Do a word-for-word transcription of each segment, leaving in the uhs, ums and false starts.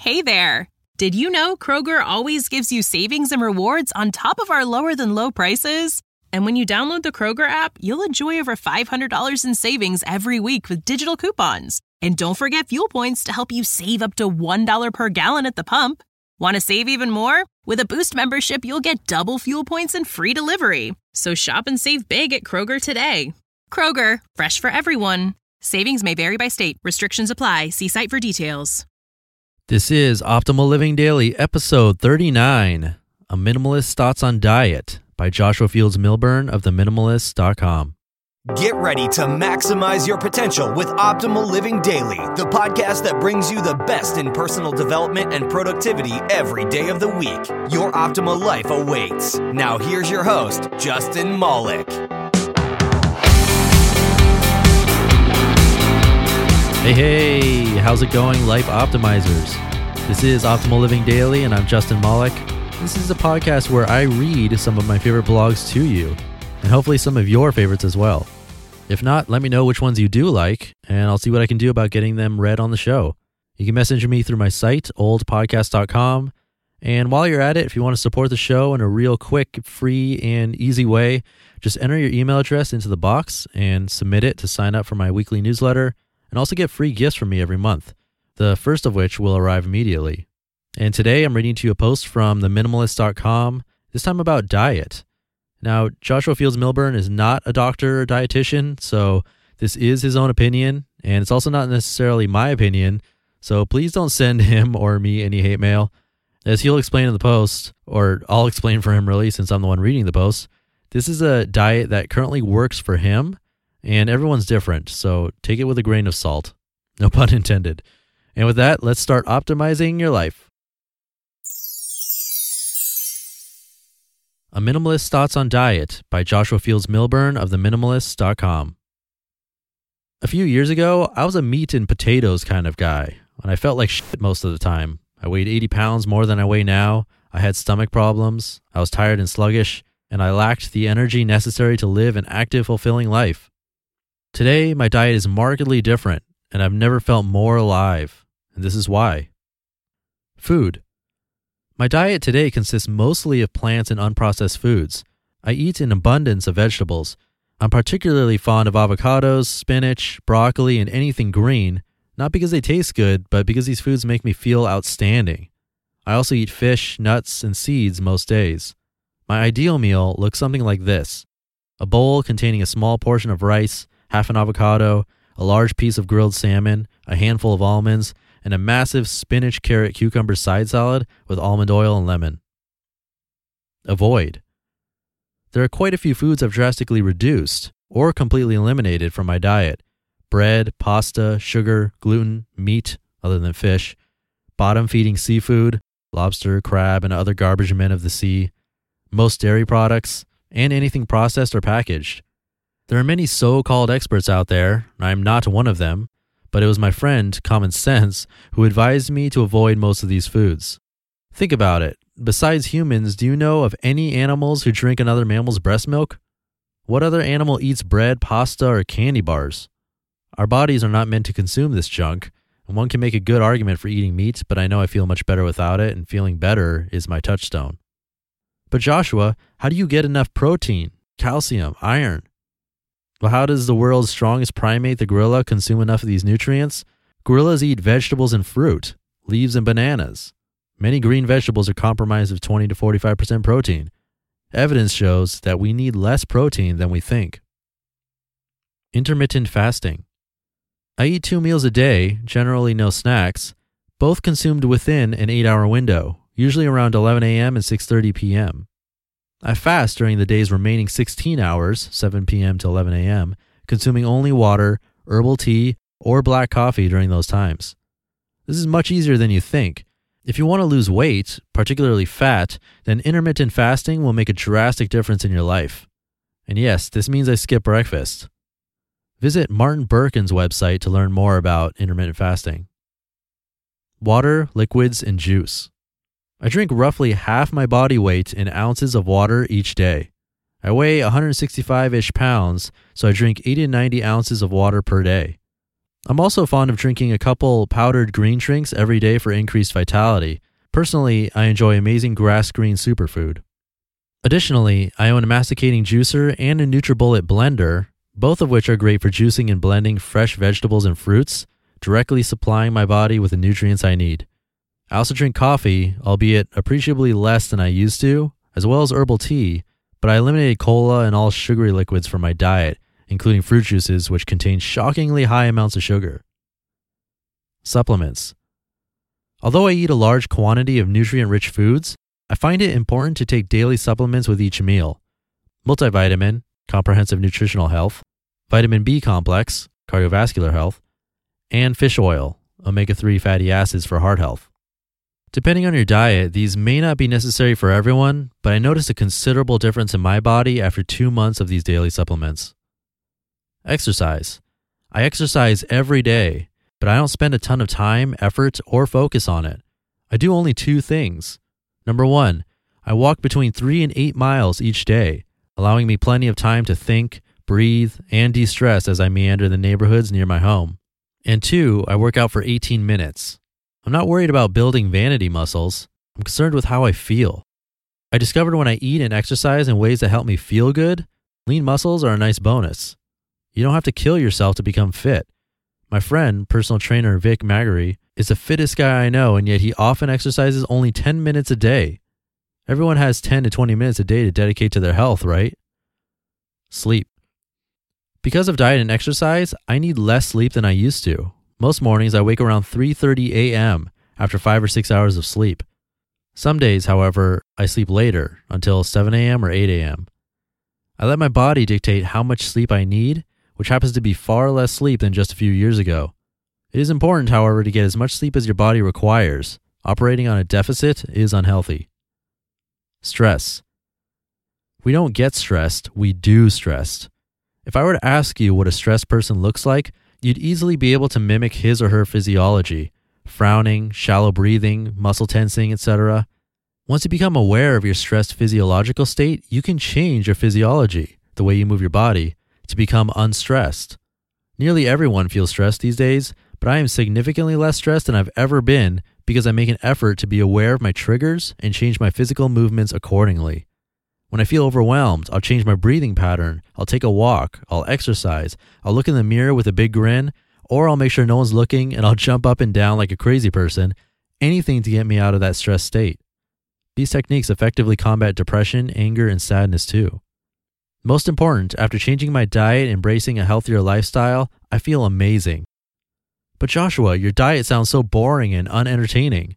Hey there! Did you know Kroger always gives you savings and rewards on top of our lower-than-low prices? And when you download the Kroger app, you'll enjoy over five hundred dollars in savings every week with digital coupons. And don't forget fuel points to help you save up to one dollar per gallon at the pump. Want to save even more? With a Boost membership, you'll get double fuel points and free delivery. So shop and save big at Kroger today. Kroger, fresh for everyone. Savings may vary by state. Restrictions apply. See site for details. This is Optimal Living Daily, episode thirty-nine, A Minimalist's Thoughts on Diet by Joshua Fields Millburn of the minimalist dot com. Get ready to maximize your potential with Optimal Living Daily, the podcast that brings you the best in personal development and productivity every day of the week. Your optimal life awaits. Now here's your host, Justin Malik. Hey, hey, how's it going, Life Optimizers? This is Optimal Living Daily, and I'm Justin Malik. This is a podcast where I read some of my favorite blogs to you, and hopefully some of your favorites as well. If not, let me know which ones you do like, and I'll see what I can do about getting them read on the show. You can message me through my site, old podcast dot com, and while you're at it, if you want to support the show in a real quick, free, and easy way, just enter your email address into the box and submit it to sign up for my weekly newsletter, and also get free gifts from me every month, the first of which will arrive immediately. And today I'm reading to you a post from the minimalist dot com, this time about diet. Now, Joshua Fields Millburn is not a doctor or dietitian, so this is his own opinion, and it's also not necessarily my opinion, so please don't send him or me any hate mail. As he'll explain in the post, or I'll explain for him really since I'm the one reading the post, this is a diet that currently works for him, and everyone's different, so take it with a grain of salt. No pun intended. And with that, let's start optimizing your life. A Minimalist's Thoughts on Diet by Joshua Fields Millburn of the minimalist dot com. A few years ago, I was a meat and potatoes kind of guy, and I felt like shit most of the time. I weighed eighty pounds more than I weigh now, I had stomach problems, I was tired and sluggish, and I lacked the energy necessary to live an active, fulfilling life. Today, my diet is markedly different, and I've never felt more alive, and this is why. Food. My diet today consists mostly of plants and unprocessed foods. I eat an abundance of vegetables. I'm particularly fond of avocados, spinach, broccoli, and anything green, not because they taste good, but because these foods make me feel outstanding. I also eat fish, nuts, and seeds most days. My ideal meal looks something like this: a bowl containing a small portion of rice, half an avocado, a large piece of grilled salmon, a handful of almonds, and a massive spinach, carrot, cucumber side salad with almond oil and lemon. Avoid. There are quite a few foods I've drastically reduced or completely eliminated from my diet: bread, pasta, sugar, gluten, meat, other than fish, bottom-feeding seafood, lobster, crab, and other garbage men of the sea, most dairy products, and anything processed or packaged. There are many so-called experts out there, I'm not one of them, but it was my friend, Common Sense, who advised me to avoid most of these foods. Think about it. Besides humans, do you know of any animals who drink another mammal's breast milk? What other animal eats bread, pasta, or candy bars? Our bodies are not meant to consume this junk, and one can make a good argument for eating meat, but I know I feel much better without it, and feeling better is my touchstone. But Joshua, how do you get enough protein, calcium, iron? Well, how does the world's strongest primate, the gorilla, consume enough of these nutrients? Gorillas eat vegetables and fruit, leaves and bananas. Many green vegetables are comprised of twenty to forty-five percent protein. Evidence shows that we need less protein than we think. Intermittent fasting. I eat two meals a day, generally no snacks, both consumed within an eight-hour window, usually around eleven a.m. and six thirty p.m. I fast during the day's remaining sixteen hours, seven p.m. to eleven a.m., consuming only water, herbal tea, or black coffee during those times. This is much easier than you think. If you want to lose weight, particularly fat, then intermittent fasting will make a drastic difference in your life. And yes, this means I skip breakfast. Visit Martin Berkhan's website to learn more about intermittent fasting. Water, liquids, and juice. I drink roughly half my body weight in ounces of water each day. I weigh one hundred sixty-five-ish pounds, so I drink eighty to ninety ounces of water per day. I'm also fond of drinking a couple powdered green drinks every day for increased vitality. Personally, I enjoy amazing grass green superfood. Additionally, I own a masticating juicer and a NutriBullet blender, both of which are great for juicing and blending fresh vegetables and fruits, directly supplying my body with the nutrients I need. I also drink coffee, albeit appreciably less than I used to, as well as herbal tea, but I eliminated cola and all sugary liquids from my diet, including fruit juices, which contain shockingly high amounts of sugar. Supplements. Although I eat a large quantity of nutrient-rich foods, I find it important to take daily supplements with each meal. Multivitamin, comprehensive nutritional health, vitamin B complex, cardiovascular health, and fish oil, omega three fatty acids for heart health. Depending on your diet, these may not be necessary for everyone, but I noticed a considerable difference in my body after two months of these daily supplements. Exercise. I exercise every day, but I don't spend a ton of time, effort, or focus on it. I do only two things. Number one, I walk between three and eight miles each day, allowing me plenty of time to think, breathe, and de-stress as I meander the neighborhoods near my home. And two, I work out for eighteen minutes. I'm not worried about building vanity muscles. I'm concerned with how I feel. I discovered when I eat and exercise in ways that help me feel good, lean muscles are a nice bonus. You don't have to kill yourself to become fit. My friend, personal trainer Vic Magary, is the fittest guy I know, and yet he often exercises only ten minutes a day. Everyone has ten to twenty minutes a day to dedicate to their health, right? Sleep. Because of diet and exercise, I need less sleep than I used to. Most mornings I wake around three thirty a.m. after five or six hours of sleep. Some days, however, I sleep later, until seven a.m. or eight a.m. I let my body dictate how much sleep I need, which happens to be far less sleep than just a few years ago. It is important, however, to get as much sleep as your body requires. Operating on a deficit is unhealthy. Stress. We don't get stressed, we do stressed. If I were to ask you what a stressed person looks like, you'd easily be able to mimic his or her physiology: frowning, shallow breathing, muscle tensing, et cetera. Once you become aware of your stressed physiological state, you can change your physiology, the way you move your body, to become unstressed. Nearly everyone feels stressed these days, but I am significantly less stressed than I've ever been because I make an effort to be aware of my triggers and change my physical movements accordingly. When I feel overwhelmed, I'll change my breathing pattern, I'll take a walk, I'll exercise, I'll look in the mirror with a big grin, or I'll make sure no one's looking and I'll jump up and down like a crazy person, anything to get me out of that stressed state. These techniques effectively combat depression, anger, and sadness too. Most important, after changing my diet and embracing a healthier lifestyle, I feel amazing. But Joshua, your diet sounds so boring and unentertaining.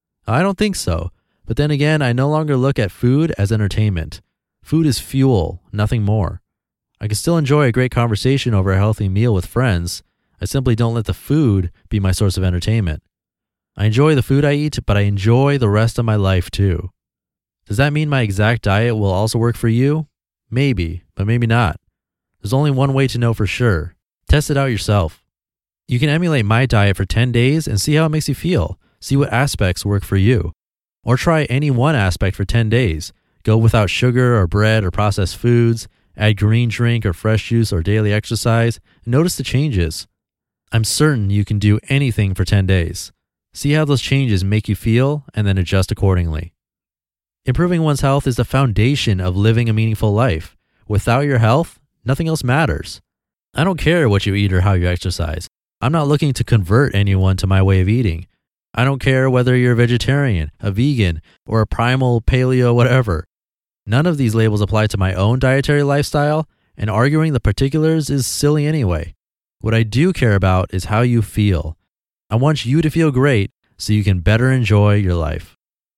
I don't think so. But then again, I no longer look at food as entertainment. Food is fuel, nothing more. I can still enjoy a great conversation over a healthy meal with friends. I simply don't let the food be my source of entertainment. I enjoy the food I eat, but I enjoy the rest of my life too. Does that mean my exact diet will also work for you? Maybe, but maybe not. There's only one way to know for sure. Test it out yourself. You can emulate my diet for ten days and see how it makes you feel. See what aspects work for you. Or try any one aspect for ten days. Go without sugar or bread or processed foods. Add green drink or fresh juice or daily exercise. And notice the changes. I'm certain you can do anything for ten days. See how those changes make you feel and then adjust accordingly. Improving one's health is the foundation of living a meaningful life. Without your health, nothing else matters. I don't care what you eat or how you exercise. I'm not looking to convert anyone to my way of eating. I don't care whether you're a vegetarian, a vegan, or a primal, paleo, whatever. None of these labels apply to my own dietary lifestyle, and arguing the particulars is silly anyway. What I do care about is how you feel. I want you to feel great so you can better enjoy your life.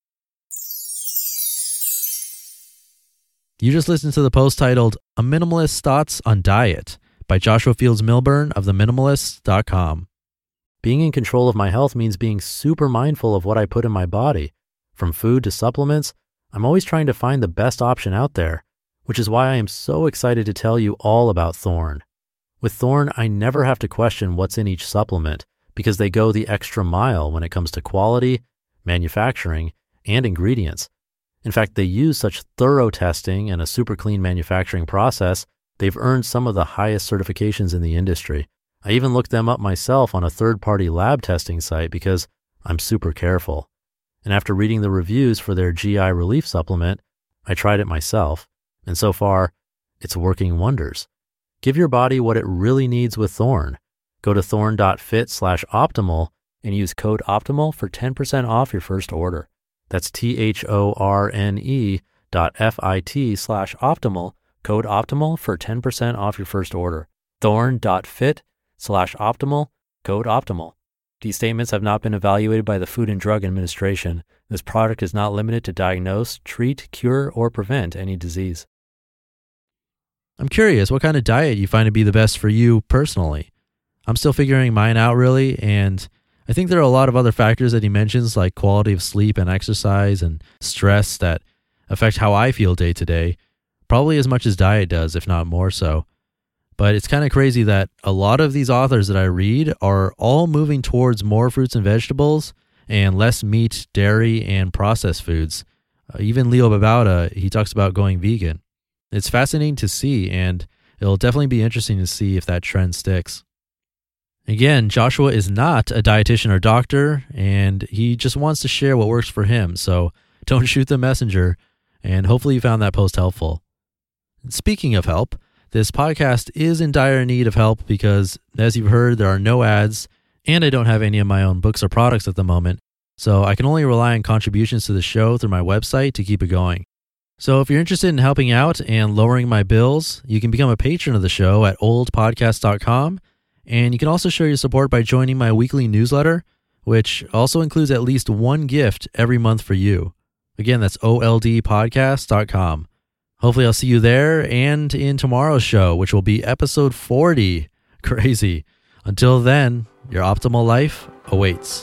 You just listened to the post titled A Minimalist's Thoughts on Diet by Joshua Fields Millburn of the minimalists dot com. Being in control of my health means being super mindful of what I put in my body. From food to supplements, I'm always trying to find the best option out there, which is why I am so excited to tell you all about Thorne. With Thorne, I never have to question what's in each supplement because they go the extra mile when it comes to quality, manufacturing, and ingredients. In fact, they use such thorough testing and a super clean manufacturing process, they've earned some of the highest certifications in the industry, I even looked them up myself on a third-party lab testing site because I'm super careful. And after reading the reviews for their G I relief supplement, I tried it myself, and so far, it's working wonders. Give your body what it really needs with Thorne. Go to thorne.fit slash optimal and use code OPTIMAL for ten percent off your first order. That's T-H-O-R-N-E dot F-I-T slash optimal, code OPTIMAL for ten percent off your first order. Thorne.fit slash optimal, code OPTIMAL. These statements have not been evaluated by the Food and Drug Administration. This product is not limited to diagnose, treat, cure, or prevent any disease. I'm curious what kind of diet you find to be the best for you personally. I'm still figuring mine out really, and I think there are a lot of other factors that he mentions like quality of sleep and exercise and stress that affect how I feel day to day, probably as much as diet does, if not more so. But it's kind of crazy that a lot of these authors that I read are all moving towards more fruits and vegetables and less meat, dairy, and processed foods. Uh, even Leo Babauta, he talks about going vegan. It's fascinating to see, and it'll definitely be interesting to see if that trend sticks. Again, Joshua is not a dietitian or doctor, and he just wants to share what works for him, so don't shoot the messenger, and hopefully you found that post helpful. Speaking of help, this podcast is in dire need of help because, as you've heard, there are no ads, and I don't have any of my own books or products at the moment, so I can only rely on contributions to the show through my website to keep it going. So if you're interested in helping out and lowering my bills, you can become a patron of the show at old podcast dot com, and you can also show your support by joining my weekly newsletter, which also includes at least one gift every month for you. Again, that's old podcast dot com. Hopefully I'll see you there and in tomorrow's show, which will be episode forty. Crazy. Until then, your optimal life awaits.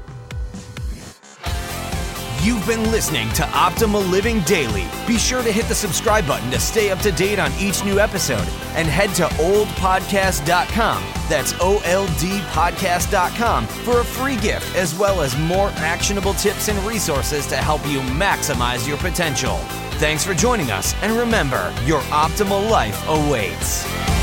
You've been listening to Optimal Living Daily. Be sure to hit the subscribe button to stay up to date on each new episode and head to old podcast dot com. That's O L D podcast dot com for a free gift as well as more actionable tips and resources to help you maximize your potential. Thanks for joining us, and remember, your optimal life awaits.